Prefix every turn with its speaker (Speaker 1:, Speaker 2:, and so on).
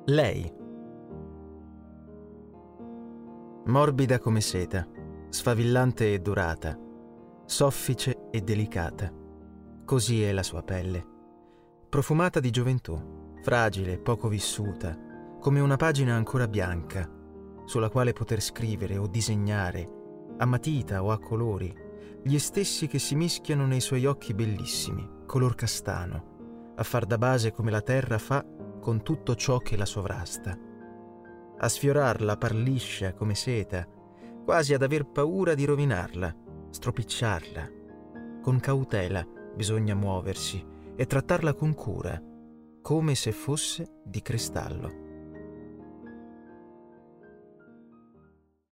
Speaker 1: Lei. Morbida come seta, sfavillante e dorata, soffice e delicata. Così è la sua pelle. Profumata di gioventù, fragile, poco vissuta, come una pagina ancora bianca, sulla quale poter scrivere o disegnare, a matita o a colori, gli stessi che si mischiano nei suoi occhi bellissimi, color castano, a far da base come la terra fa con tutto ciò che la sovrasta. A sfiorarla par liscia come seta, quasi ad aver paura di rovinarla, stropicciarla. Con cautela bisogna muoversi e trattarla con cura, come se fosse di cristallo.